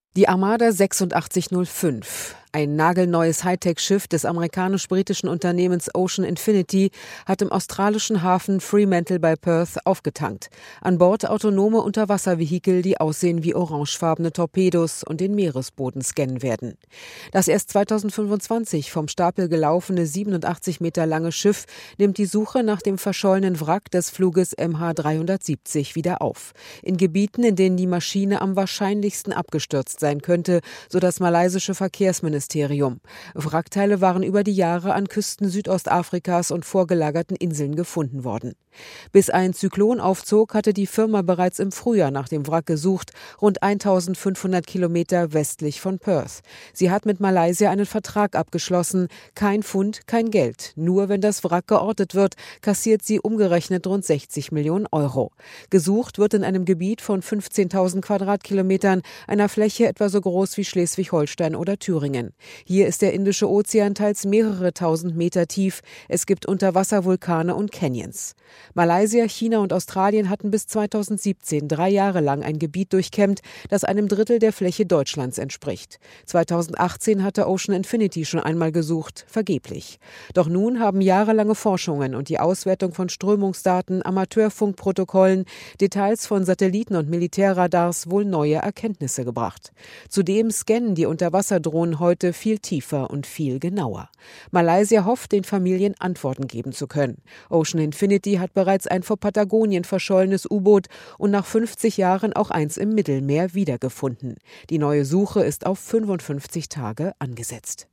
Die Armada 8605, ein nagelneues Hightech-Schiff des amerikanisch-britischen Unternehmens Ocean Infinity, hat im australischen Hafen Fremantle bei Perth aufgetankt. An Bord autonome Unterwasservehikel, die aussehen wie orangefarbene Torpedos und den Meeresboden scannen werden. Das erst 2025 vom Stapel gelaufene 87 Meter lange Schiff nimmt die Suche nach dem verschollenen Wrack des Fluges MH370 wieder auf. In Gebieten, in denen die Maschine am wahrscheinlichsten abgestürzt sein könnte, so das malaysische Verkehrsministerium. Wrackteile waren über die Jahre an Küsten Südostafrikas und vorgelagerten Inseln gefunden worden. Bis ein Zyklon aufzog, hatte die Firma bereits im Frühjahr nach dem Wrack gesucht, rund 1500 Kilometer westlich von Perth. Sie hat mit Malaysia einen Vertrag abgeschlossen. Kein Pfund, kein Geld. Nur wenn das Wrack geortet wird, kassiert sie umgerechnet rund 60 Millionen Euro. Gesucht wird in einem Gebiet von 15.000 Quadratkilometern, einer Fläche etwa so groß wie Schleswig-Holstein oder Thüringen. Hier ist der Indische Ozean teils mehrere tausend Meter tief. Es gibt Unterwasservulkane und Canyons. Malaysia, China und Australien hatten bis 2017 3 Jahre lang ein Gebiet durchkämmt, das einem Drittel der Fläche Deutschlands entspricht. 2018 hatte Ocean Infinity schon einmal gesucht, vergeblich. Doch nun haben jahrelange Forschungen und die Auswertung von Strömungsdaten, Amateurfunkprotokollen, Details von Satelliten und Militärradars wohl neue Erkenntnisse gebracht. Zudem scannen die Unterwasserdrohnen heute viel tiefer und viel genauer. Malaysia hofft, den Familien Antworten geben zu können. Ocean Infinity hat bereits ein vor Patagonien verschollenes U-Boot und nach 50 Jahren auch eins im Mittelmeer wiedergefunden. Die neue Suche ist auf 55 Tage angesetzt.